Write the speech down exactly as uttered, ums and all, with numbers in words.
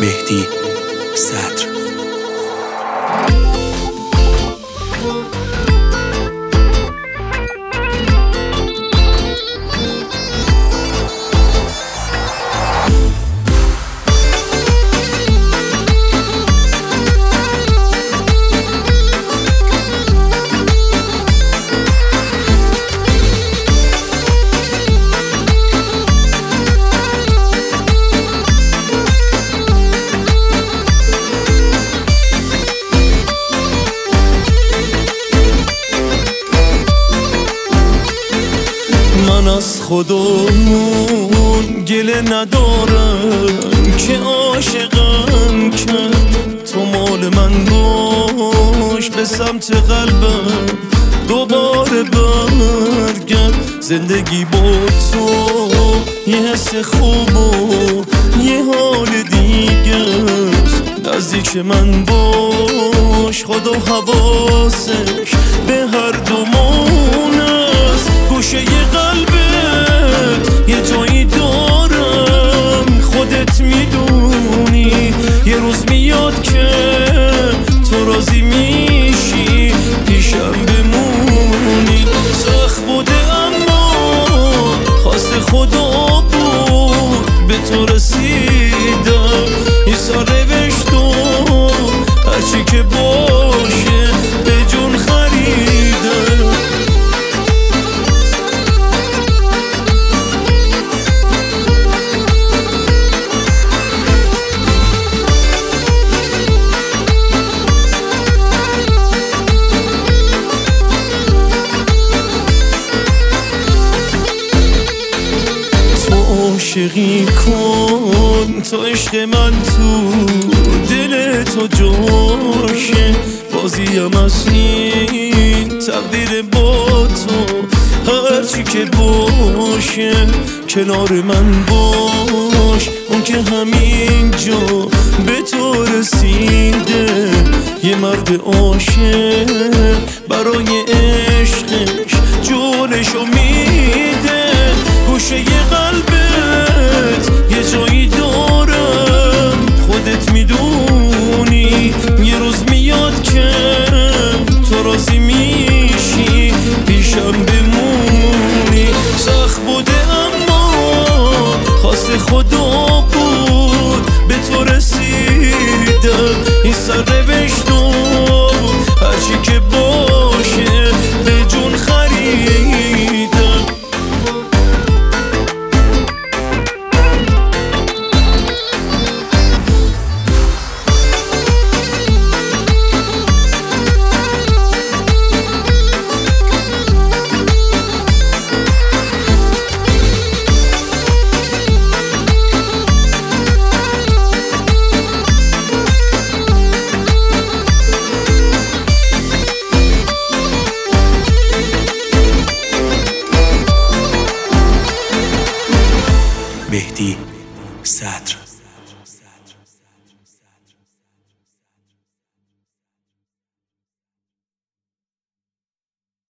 مهدی صدر. من از خودمون گله ندارم که عاشقم کرد، تو مال من باش به سمت قلبم دوباره برگرد. زندگی با تو یه حس خوب و یه حال دیگه، نزدیک من باش خدا حواسش به هر دومون است. گوشه ی قلبت یه جایی دارم، خودت میدونی یه روز میاد که تو راضی میشی پیشم بمونی. سخت بوده اما خواست خدا بود به تو رسیدم. ایسا روشت و هرچی که باشه به جون خریدم. عاشقی کن تا عشق من تو دل تو جاشه، بازیم از این تقدیر با تو هرچی که باشه. کنار من باش اون که همین جا به تو رسیده، یه مرد عاشق برای عشقش جونشو میده. گوشه ی قلبت یه جایی دارم، خودت میدونی یه روز میاد که تو راضی میشی پیشم بمونی. سخت بوده اما خواست خدا بود به تو رسیدم. این سر روشت و هرچی که باشه به جون خریدم. مهدی صدر.